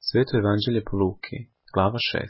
Sveto evanđelje po Luki, glava 6.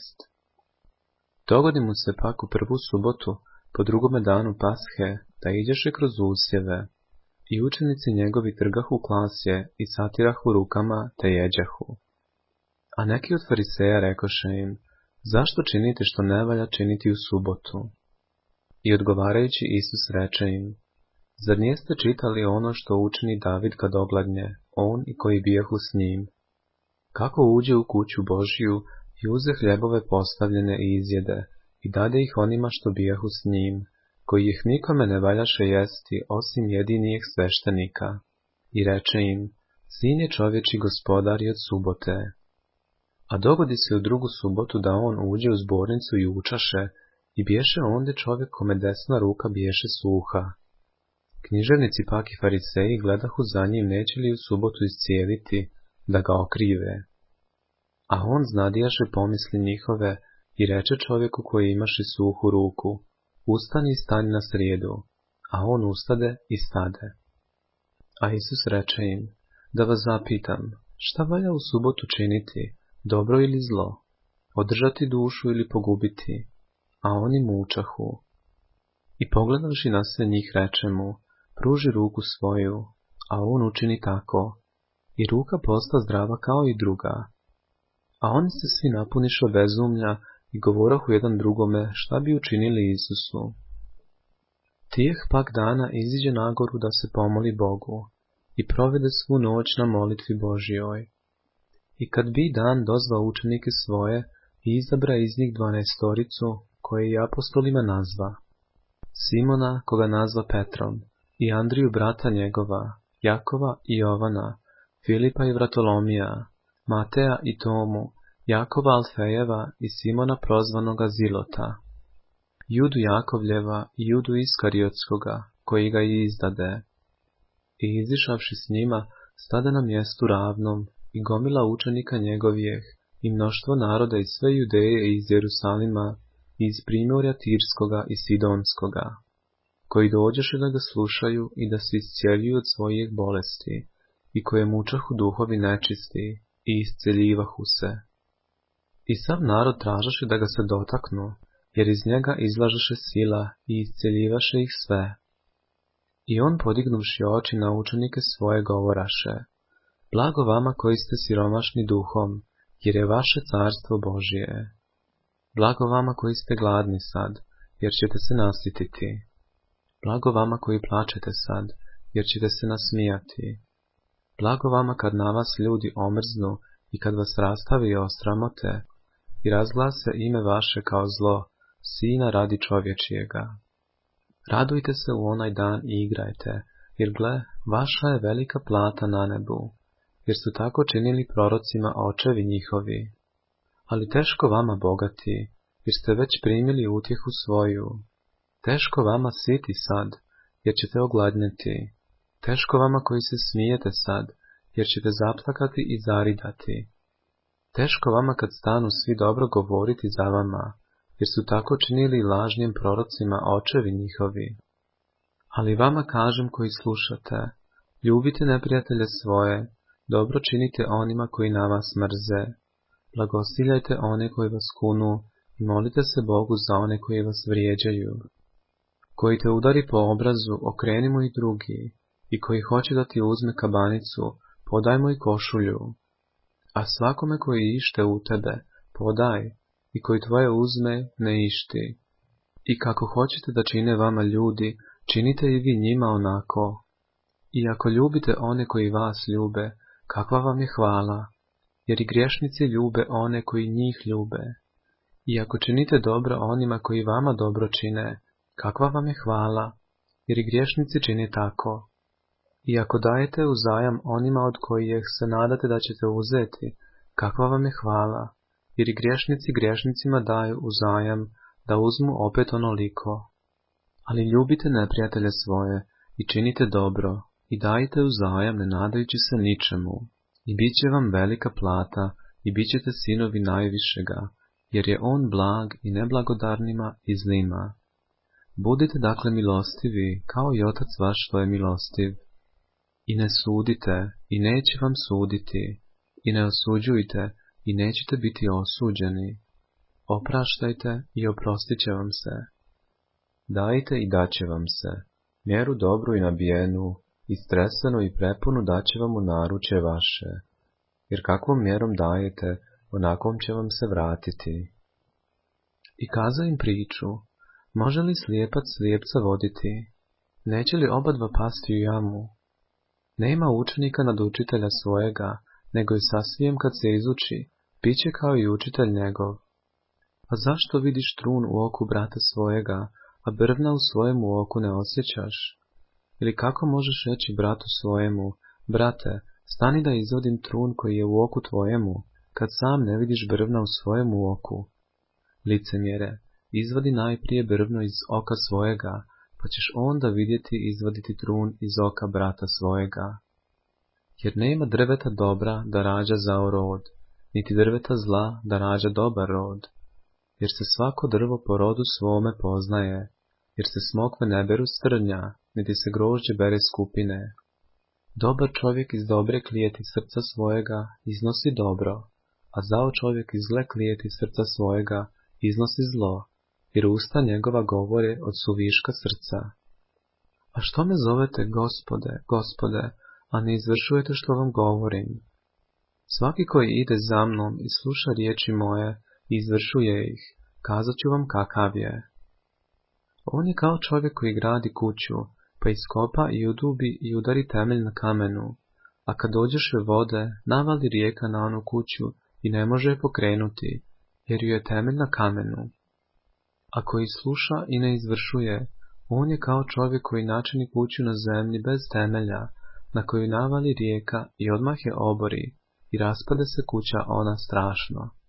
Dogodi mu se pak u prvu subotu, po drugome danu Pashe, da iđeše kroz usjeve, i učenici njegovi trgahu klasje i satirahu rukama, te jeđahu. A neki od fariseja rekoše im, zašto činite što ne valja činiti u subotu? I odgovarajući Isus reče im, zar nijeste čitali ono što učini David kad ogladnje, on i koji bijahu s njim? Kako uđe u kuću Božju i uze hljebove postavljene i izjede, i dade ih onima što bijahu s njim, koji ih nikome ne valjaše jesti osim jedinijih sveštenika. I reče im, sin je čovječi gospodar i od subote. A dogodi se u drugu subotu da on uđe u zbornicu i učaše, i biješe onde čovjek kome desna ruka biješe suha. Književnici pak i fariseji gledahu za njim neće li u subotu iscijeliti, da ga okrive. A on znadijaše pomisli njihove i reče čovjeku koji imaše suhu ruku, ustani i stani na srijedu, a on ustade i stade. A Isus reče im, da vas zapitam, šta valja u subotu činiti, dobro ili zlo, održati dušu ili pogubiti? A oni mučahu. I pogledavši na sve njih reče mu, pruži ruku svoju, a on učini tako, i ruka posta zdrava kao i druga. A oni se svi napuniše bezumlja i govorahu jedan drugome šta bi učinili Isusu. Tijeh pak dana iziđe nagoru da se pomoli Bogu i provede svu noć na molitvi Božjoj. I kad bi dan dozvao učenike svoje i izabra iz njih 12-toricu, koje i apostolima nazva, Simona, koga nazva Petrom, i Andriju brata njegova, Jakova i Jovana, Filipa i Vratolomija, Mateja i Tomu, Jakova Alfejeva i Simona prozvanoga Zilota, Judu Jakovljeva i Judu Iskariotskoga, koji ga i izdade. I izišavši s njima, stade na mjestu ravnom, i gomila učenika njegovijeh, i mnoštvo naroda iz sve Judeje i iz Jerusalima, i iz primorja Tirskoga i Sidonskoga, koji dođeše da ga slušaju i da se iscijeljuju od svojih bolesti, i koje mučahu duhovi nečisti, i isceljivahu se. I sav narod tražaše da ga se dotaknu, jer iz njega izlažeše sila i isceljivaše ih sve. I on podignuvši oči na učenike svoje govoraše, blago vama koji ste siromašni duhom, jer je vaše carstvo Božje. Blago vama koji ste gladni sad, jer ćete se nasititi. Blago vama koji plačete sad, jer ćete se nasmijati. Blago vama kad na vas ljudi omrznu i kad vas rastave i osramote i razglase ime vaše kao zlo, sina radi čovječijega. Radujte se u onaj dan i igrajte, jer gle, vaša je velika plata na nebu, jer su tako činili prorocima očevi njihovi. Ali teško vama bogati, jer ste već primili utjehu svoju. Teško vama siti sad, jer ćete ogladnjeti. Teško vama koji se smijete sad, jer ćete zaplakati i zaridati. Teško vama kad stanu svi dobro govoriti za vama, jer su tako činili lažnim prorocima očevi njihovi. Ali vama kažem koji slušate, ljubite neprijatelje svoje, dobro činite onima koji na vas mrze, blagosiljajte one koji vas kunu i molite se Bogu za one koji vas vrijeđaju. Koji te udari po obrazu, okreni mu i drugi, i koji hoće da ti uzme kabanicu, podaj mu i košulju. A svakome koji ište u tebe, podaj, i koji tvoje uzme, ne išti. I kako hoćete da čine vama ljudi, činite i vi njima onako. I ako ljubite one koji vas ljube, kakva vam je hvala, jer i griješnici ljube one koji njih ljube. I ako činite dobro onima koji vama dobro čine, kakva vam je hvala, jer i griješnici čine tako. I ako dajete uzajam onima od kojih se nadate da ćete uzeti, kakva vam je hvala, jer i griješnici griješnicima daju uzajam da uzmu opet onoliko. Ali ljubite neprijatelje svoje i činite dobro i dajte uzajam ne nadajući se ničemu, i bit će vam velika plata i bit ćete sinovi najvišega, jer je on blag i neblagodarnima i zlima. Budite dakle milostivi, kao i Otac vaš što je milostiv. I ne sudite, i neće vam suditi, i ne osuđujte, i nećete biti osuđeni. Opraštajte i oprostit će vam se. Dajte i daće vam se, mjeru dobru i nabijenu, istresanu i prepunu daće vam u naručje vaše. Jer kakvom mjerom dajete, onakvom će vam se vratiti. I kaza im priču, može li slijepac slijepca voditi? Neće li obadva pasti u jamu? Nema učenika nad učitelja svojega, nego je sasvijem kad se izuči, bit će kao i učitelj njegov. A zašto vidiš trun u oku brata svojega, a brvna u svojemu oku ne osjećaš? Ili kako možeš reći bratu svojemu, brate, stani da izvodim trun koji je u oku tvojemu, kad sam ne vidiš brvna u svojemu oku? Licemjere, izvadi najprije brvno iz oka svojega, pa ćeš onda vidjeti izvaditi trun iz oka brata svojega. Jer nema drveta dobra da rađa zao rod, niti drveta zla da rađa dobar rod. Jer se svako drvo po rodu svome poznaje, jer se smokve ne beru s trnja, niti se grožđe bere s kupine. Dobar čovjek iz dobre klijeti srca svojega iznosi dobro, a zao čovjek iz zle klijeti srca svojega iznosi zlo, jer usta njegova govore od suviška srca. A što me zovete, Gospode, Gospode, a ne izvršujete što vam govorim? Svaki koji ide za mnom i sluša riječi moje i izvršuje ih, kazat ću vam kakav je. On je kao čovjek koji gradi kuću, pa iskopa i udubi i udari temelj na kamenu, a kad dođeše vode, navali rijeka na onu kuću i ne može je pokrenuti, jer ju je temelj na kamenu. A koji sluša i ne izvršuje, on je kao čovjek koji načini kuću na zemlji bez temelja, na koju navali rijeka i odmah je obori, i raspade se kuća ona strašno.